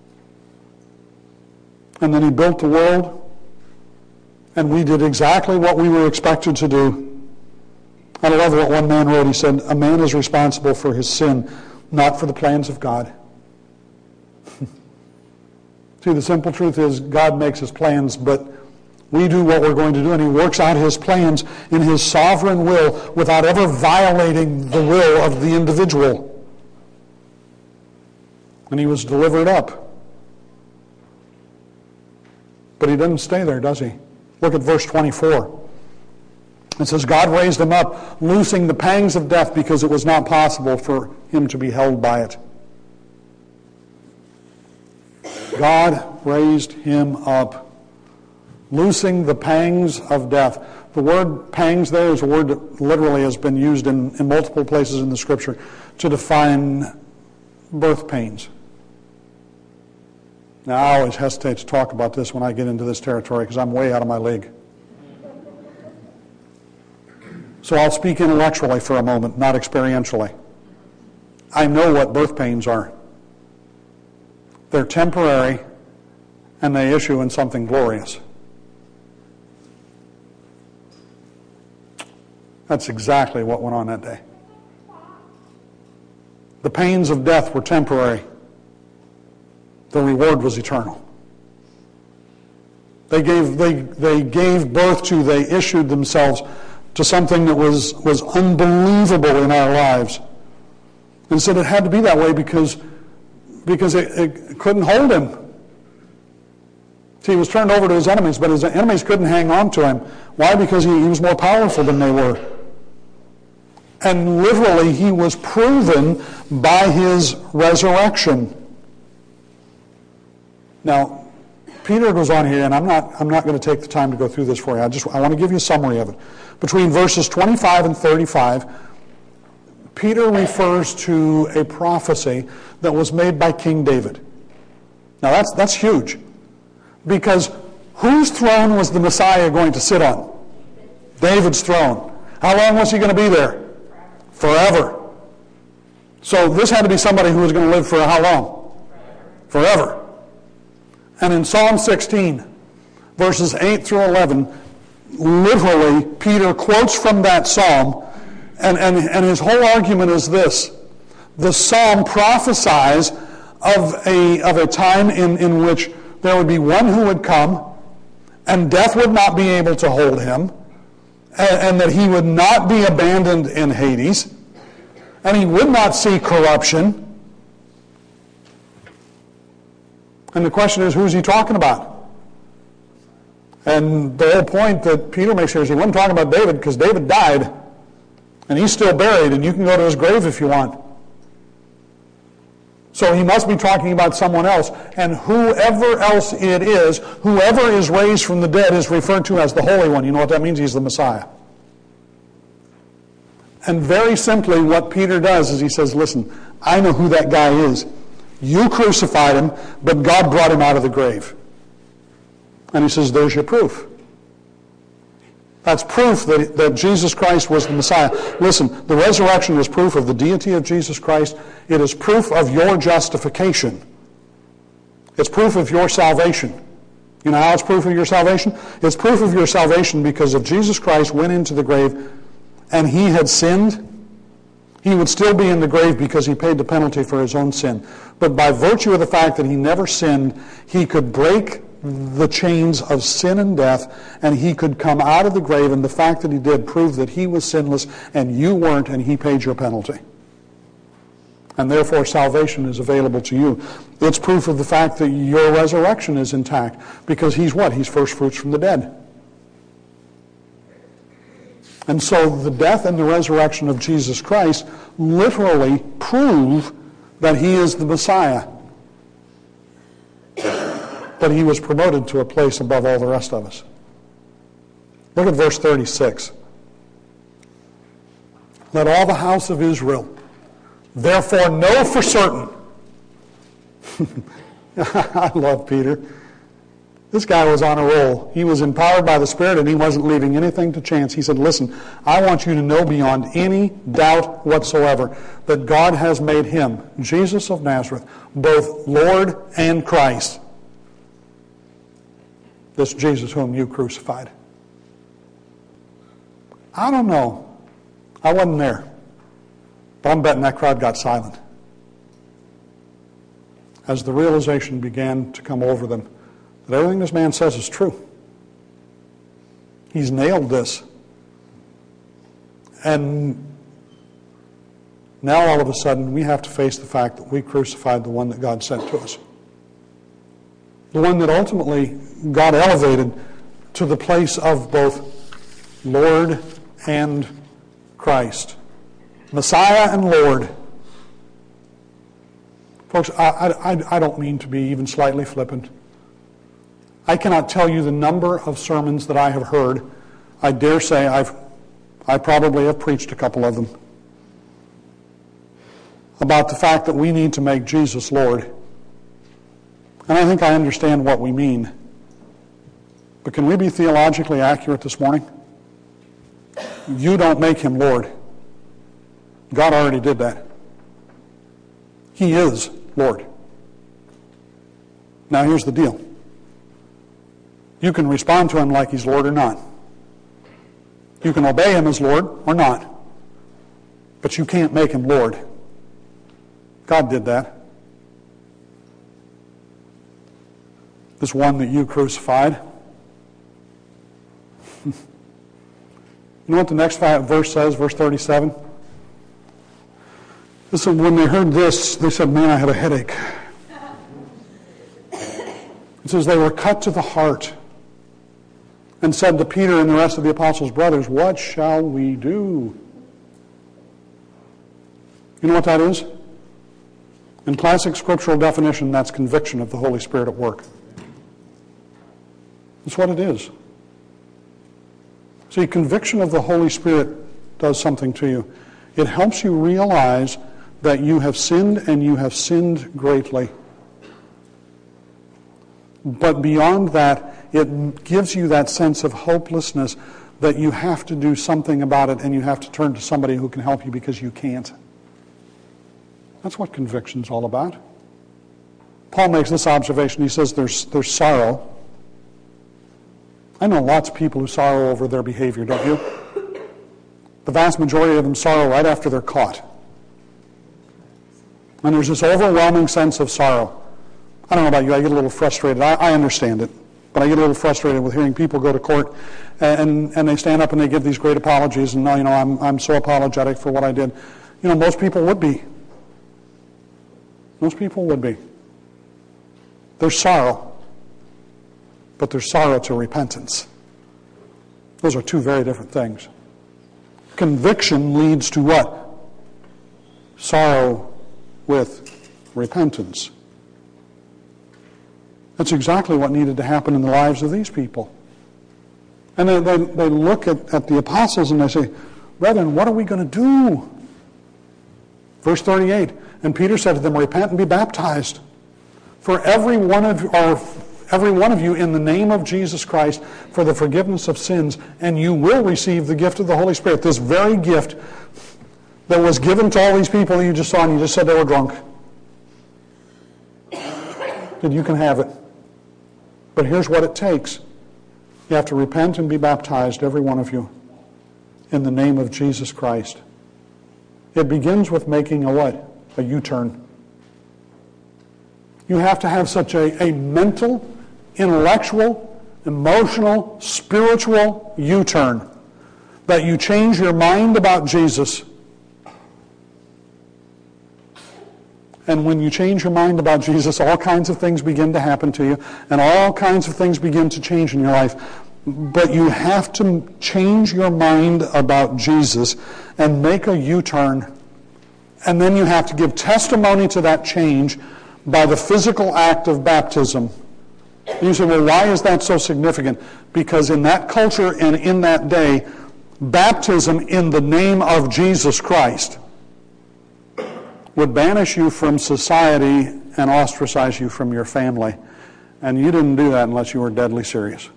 And then he built the world, and we did exactly what we were expected to do. I love what one man wrote. He said, "A man is responsible for his sin, not for the plans of God." See, the simple truth is God makes his plans, but We do what we're going to do, and he works out his plans in his sovereign will without ever violating the will of the individual. And he was delivered up. But he doesn't stay there, does he? Look at verse twenty-four. It says, God raised him up, loosing the pangs of death, because it was not possible for him to be held by it. God raised him up, loosing the pangs of death. The word pangs there is a word that literally has been used in, in multiple places in the Scripture to define birth pains. Now, I always hesitate to talk about this when I get into this territory because I'm way out of my league. So I'll speak intellectually for a moment, not experientially. I know what birth pains are. They're temporary, and they issue in something glorious. That's exactly what went on that day. The pains of death were temporary. The reward was eternal. They gave, they, they gave birth to, they issued themselves to something that was, was unbelievable in our lives. And said it had to be that way because, because it, it couldn't hold him. See, he was turned over to his enemies, but his enemies couldn't hang on to him. Why? Because he, he was more powerful than they were. And literally, he was proven by his resurrection. Now, Peter goes on here, and I'm not I'm not going to take the time to go through this for you. I just I want to give you a summary of it. Between verses twenty-five and thirty-five, Peter refers to a prophecy that was made by King David. Now that's that's huge. Because whose throne was the Messiah going to sit on? David's throne. How long was he going to be there? Forever. So this had to be somebody who was going to live for how long? Forever. And in Psalm sixteen, verses eight through eleven, literally, Peter quotes from that psalm, and, and, and his whole argument is this. The psalm prophesies of a, of a time in, in which there would be one who would come, and death would not be able to hold him, and, and that he would not be abandoned in Hades, and he would not see corruption. And the question is, who's he talking about? And the whole point that Peter makes here is he wasn't talking about David because David died, and he's still buried, and you can go to his grave if you want. So he must be talking about someone else. And whoever else it is, whoever is raised from the dead is referred to as the Holy One. You know what that means? He's the Messiah. And very simply what Peter does is he says, listen, I know who that guy is. You crucified him, but God brought him out of the grave. And he says, there's your proof. That's proof that, that Jesus Christ was the Messiah. Listen, the resurrection is proof of the deity of Jesus Christ. It is proof of your justification. It's proof of your salvation. You know how it's proof of your salvation? It's proof of your salvation because if Jesus Christ went into the grave and he had sinned, he would still be in the grave because he paid the penalty for his own sin. But by virtue of the fact that he never sinned, he could break the chains of sin and death, and he could come out of the grave, and the fact that he did proved that he was sinless and you weren't, and he paid your penalty. And therefore salvation is available to you. It's proof of the fact that your resurrection is intact, because he's what? He's first fruits from the dead. And so the death and the resurrection of Jesus Christ literally prove that he is the Messiah. But he was promoted to a place above all the rest of us. Look at verse thirty-six. Let all the house of Israel therefore know for certain. I love Peter. This guy was on a roll. He was empowered by the Spirit, and he wasn't leaving anything to chance. He said, listen, I want you to know beyond any doubt whatsoever that God has made him, Jesus of Nazareth, both Lord and Christ. This Jesus whom you crucified. I don't know. I wasn't there. But I'm betting that crowd got silent as the realization began to come over them that everything this man says is true. He's nailed this. And now all of a sudden we have to face the fact that we crucified the one that God sent to us. The one that ultimately God elevated to the place of both Lord and Christ. Messiah and Lord. Folks, I, I, I don't mean to be even slightly flippant. I cannot tell you the number of sermons that I have heard. I dare say I've, I probably have preached a couple of them about the fact that we need to make Jesus Lord. And I think I understand what we mean. But can we be theologically accurate this morning? You don't make him Lord. God already did that. He is Lord. Now here's the deal. You can respond to him like he's Lord or not. You can obey him as Lord or not. But you can't make him Lord. God did that. This one that you crucified. You know what the next verse says, verse thirty-seven? This is when they heard this, they said, man, I have a headache. It says they were cut to the heart and said to Peter and the rest of the apostles' brothers, what shall we do? You know what that is? In classic scriptural definition, that's conviction of the Holy Spirit at work. That's what it is. See, conviction of the Holy Spirit does something to you. It helps you realize that you have sinned and you have sinned greatly. But beyond that, it gives you that sense of hopelessness that you have to do something about it and you have to turn to somebody who can help you because you can't. That's what conviction's all about. Paul makes this observation. He says there's, there's sorrow. I know lots of people who sorrow over their behavior, don't you? The vast majority of them sorrow right after they're caught. And there's this overwhelming sense of sorrow. I don't know about you, I get a little frustrated. I, I understand it. But I get a little frustrated with hearing people go to court and, and they stand up and they give these great apologies and, no, you know, I'm, I'm so apologetic for what I did. You know, most people would be. Most people would be. There's sorrow. But there's sorrow to repentance. Those are two very different things. Conviction leads to what? Sorrow with repentance. That's exactly what needed to happen in the lives of these people. And they, they, they look at, at the apostles and they say, brethren, what are we going to do? Verse thirty-eight, and Peter said to them, repent and be baptized. For every one of or every one of you in the name of Jesus Christ for the forgiveness of sins, and you will receive the gift of the Holy Spirit. This very gift that was given to all these people you just saw, and you just said they were drunk. That you can have it. But here's what it takes. You have to repent and be baptized, every one of you, in the name of Jesus Christ. It begins with making a what? A U-turn. You have to have such a, a mental, intellectual, emotional, spiritual U-turn that you change your mind about Jesus. And when you change your mind about Jesus, all kinds of things begin to happen to you, and all kinds of things begin to change in your life. But you have to change your mind about Jesus and make a U-turn. And then you have to give testimony to that change by the physical act of baptism. And you say, well, why is that so significant? Because in that culture and in that day, baptism in the name of Jesus Christ would banish you from society and ostracize you from your family. And you didn't do that unless you were deadly serious.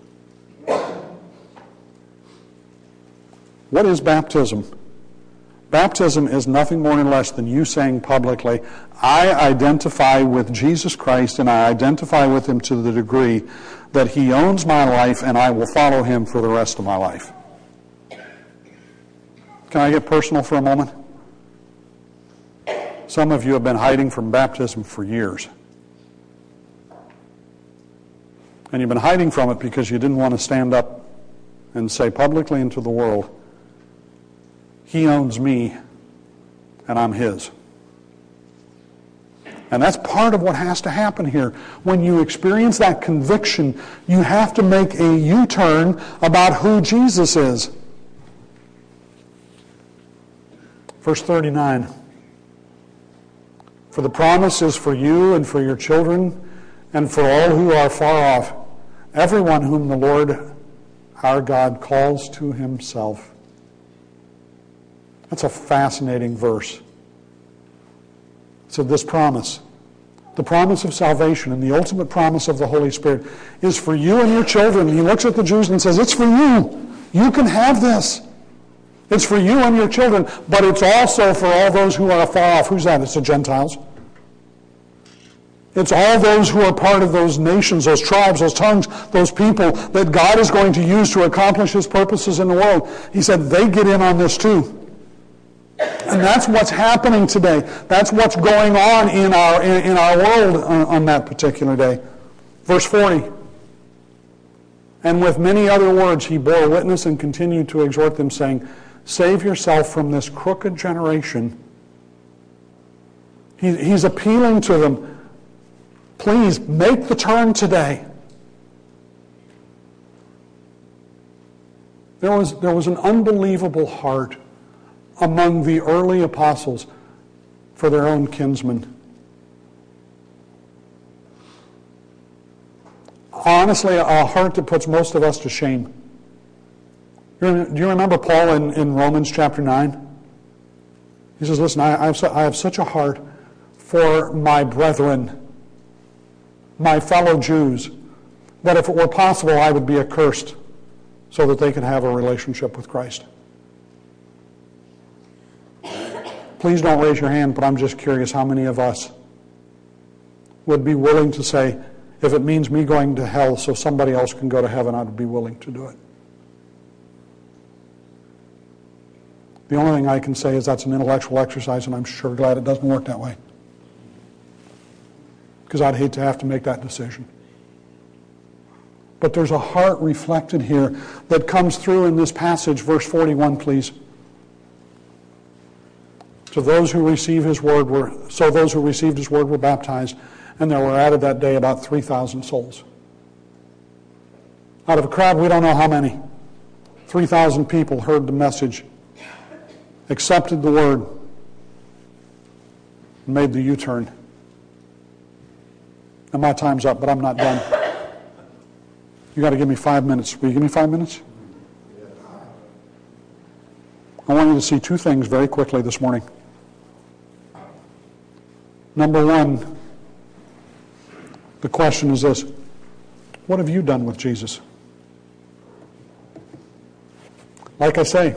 What is baptism? Baptism is nothing more and less than you saying publicly, I identify with Jesus Christ and I identify with him to the degree that he owns my life and I will follow him for the rest of my life. Can I get personal for a moment? Some of you have been hiding from baptism for years. And you've been hiding from it because you didn't want to stand up and say publicly into the world, He owns me and I'm His. And that's part of what has to happen here. When you experience that conviction, you have to make a U-turn about who Jesus is. Verse thirty-nine. For the promise is for you and for your children and for all who are far off, everyone whom the Lord our God calls to Himself. That's a fascinating verse. So this promise, the promise of salvation and the ultimate promise of the Holy Spirit is for you and your children. He looks at the Jews and says, it's for you. You can have this. It's for you and your children, but it's also for all those who are far off. Who's that? It's the Gentiles. It's all those who are part of those nations, those tribes, those tongues, those people that God is going to use to accomplish His purposes in the world. He said they get in on this too. And that's what's happening today. That's what's going on in our in, in our world on, on that particular day. Verse forty. And with many other words he bore witness and continued to exhort them, saying, save yourself from this crooked generation. He, he's appealing to them. Please make the turn today. There was, there was an unbelievable heart among the early apostles for their own kinsmen. Honestly, a heart that puts most of us to shame. Do you remember Paul in, in Romans chapter nine? He says, listen, I, I, have so, I have such a heart for my brethren, my fellow Jews, that if it were possible, I would be accursed so that they could have a relationship with Christ. Please don't raise your hand, but I'm just curious how many of us would be willing to say, if it means me going to hell so somebody else can go to heaven, I'd be willing to do it. The only thing I can say is that's an intellectual exercise, and I'm sure glad it doesn't work that way. Because I'd hate to have to make that decision. But there's a heart reflected here that comes through in this passage. Verse forty-one, please. So those who receive his word were so those who received his word were baptized, and there were added that day about three thousand souls. Out of a crowd, we don't know how many. three thousand people heard the message, accepted the word, and made the U-turn. And my time's up, but I'm not done. You got to give me five minutes. Will you give me five minutes? I want you to see two things very quickly this morning. Number one, the question is this: what have you done with Jesus? Like I say,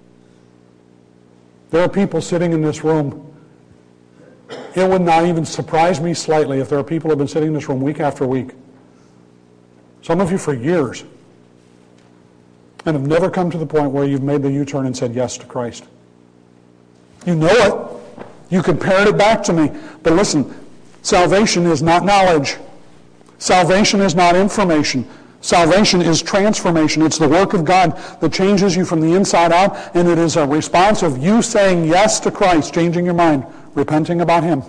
there are people sitting in this room. It would not even surprise me slightly if there are people who have been sitting in this room week after week, some of you for years, and have never come to the point where you've made the U-turn and said yes to Christ. You know it. You can parrot it back to me. But listen, salvation is not knowledge. Salvation is not information. Salvation is transformation. It's the work of God that changes you from the inside out, and it is a response of you saying yes to Christ, changing your mind, repenting about Him.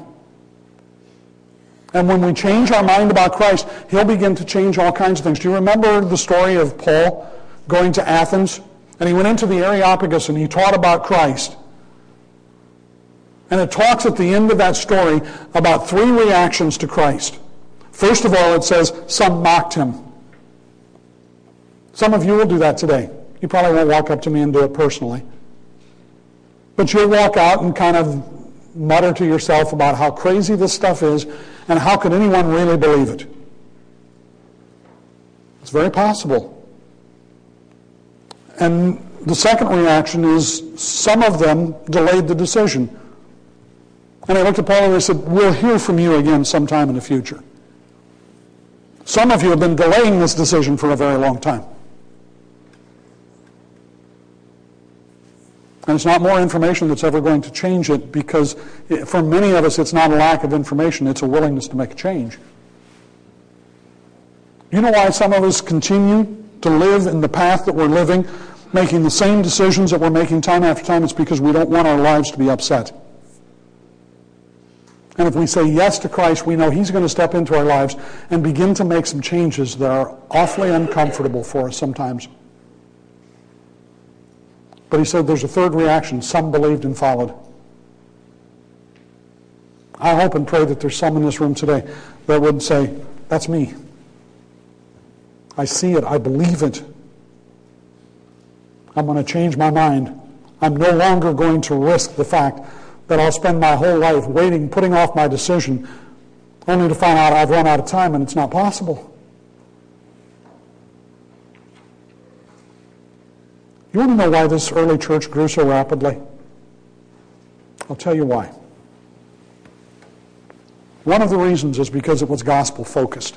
And when we change our mind about Christ, He'll begin to change all kinds of things. Do you remember the story of Paul going to Athens? And he went into the Areopagus and he taught about Christ. And it talks at the end of that story about three reactions to Christ. First of all, it says, some mocked him. Some of you will do that today. You probably won't walk up to me and do it personally. But you'll walk out and kind of mutter to yourself about how crazy this stuff is and how could anyone really believe it. It's very possible. And the second reaction is some of them delayed the decision. And I looked at Paul and I said, we'll hear from you again sometime in the future. Some of you have been delaying this decision for a very long time. And it's not more information that's ever going to change it, because it, for many of us it's not a lack of information, it's a willingness to make a change. You know why some of us continue to live in the path that we're living, making the same decisions that we're making time after time, it's because we don't want our lives to be upset. And if we say yes to Christ, we know He's going to step into our lives and begin to make some changes that are awfully uncomfortable for us sometimes. But He said there's a third reaction. Some believed and followed. I hope and pray that there's some in this room today that would say, that's me. I see it. I believe it. I'm going to change my mind. I'm no longer going to risk the fact that I'll spend my whole life waiting, putting off my decision, only to find out I've run out of time and it's not possible. You want to know why this early church grew so rapidly? I'll tell you why. One of the reasons is because it was gospel-focused.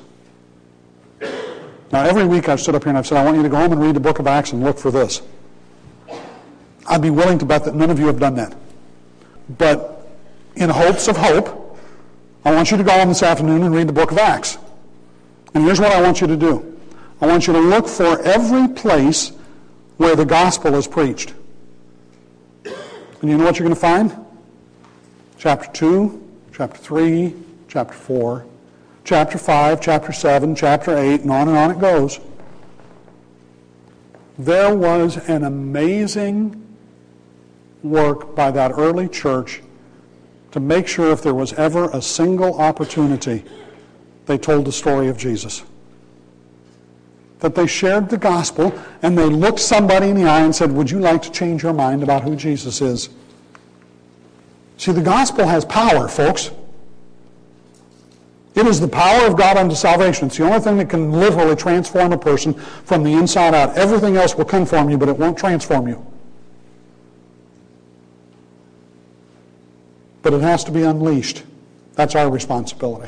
Now, every week I've stood up here and I've said, I want you to go home and read the book of Acts and look for this. I'd be willing to bet that none of you have done that. But in hopes of hope, I want you to go home this afternoon and read the book of Acts. And here's what I want you to do. I want you to look for every place where the gospel is preached. And you know what you're going to find? Chapter two, chapter three, chapter four, chapter five, chapter seven, chapter eight, and on and on it goes. There was an amazing work by that early church to make sure if there was ever a single opportunity, they told the story of Jesus. That they shared the gospel and they looked somebody in the eye and said, would you like to change your mind about who Jesus is? See, the gospel has power, folks. It is the power of God unto salvation. It's the only thing that can literally transform a person from the inside out. Everything else will conform you, but it won't transform you. But it has to be unleashed. That's our responsibility.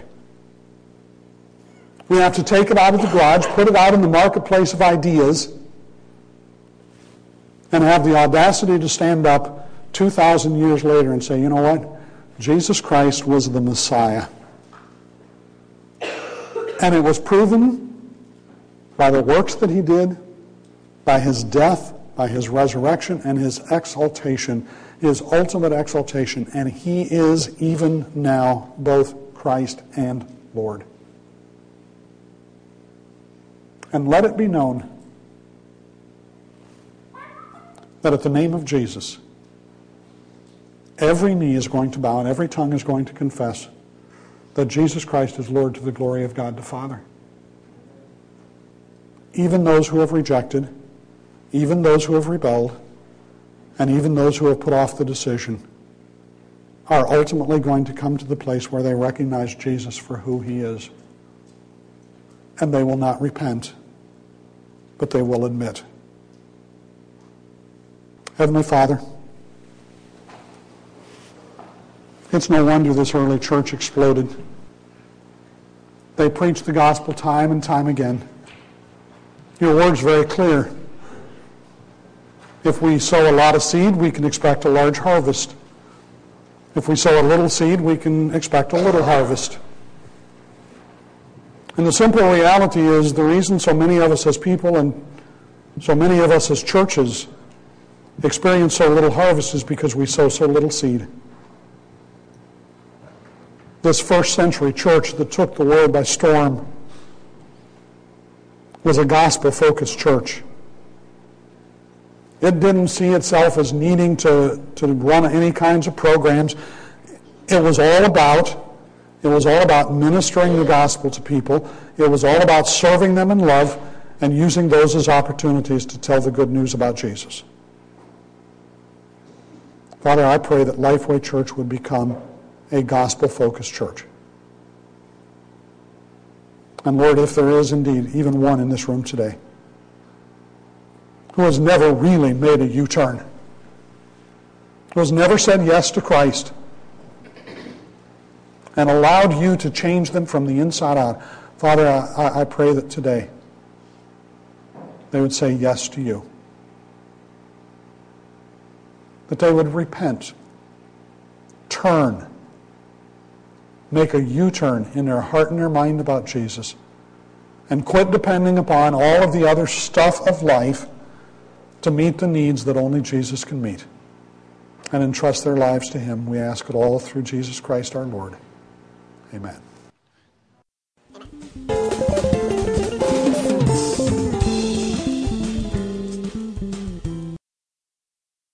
We have to take it out of the garage, put it out in the marketplace of ideas, and have the audacity to stand up two thousand years later and say, you know what? Jesus Christ was the Messiah. And it was proven by the works that He did, by His death, by His resurrection, and His exaltation, His ultimate exaltation. And He is even now both Christ and Lord. And let it be known that at the name of Jesus, every knee is going to bow and every tongue is going to confess that Jesus Christ is Lord to the glory of God the Father. Even those who have rejected, even those who have rebelled, and even those who have put off the decision are ultimately going to come to the place where they recognize Jesus for who He is. And they will not repent, but they will admit. Heavenly Father, it's no wonder this early church exploded. They preached the gospel time and time again. Your word's very clear. If we sow a lot of seed, we can expect a large harvest. If we sow a little seed, we can expect a little harvest. And the simple reality is the reason so many of us as people and so many of us as churches experience so little harvest is because we sow so little seed. This first century church that took the world by storm was a gospel-focused church. It didn't see itself as needing to, to run any kinds of programs. It was all about, it was all about ministering the gospel to people. It was all about serving them in love and using those as opportunities to tell the good news about Jesus. Father, I pray that Lifeway Church would become a gospel-focused church. And Lord, if there is indeed even one in this room today who has never really made a U-turn, who has never said yes to Christ and allowed you to change them from the inside out, Father, I, I pray that today they would say yes to you. That they would repent, turn, make a U-turn in their heart and their mind about Jesus, and quit depending upon all of the other stuff of life to meet the needs that only Jesus can meet, and entrust their lives to him. We ask it all through Jesus Christ our Lord. Amen.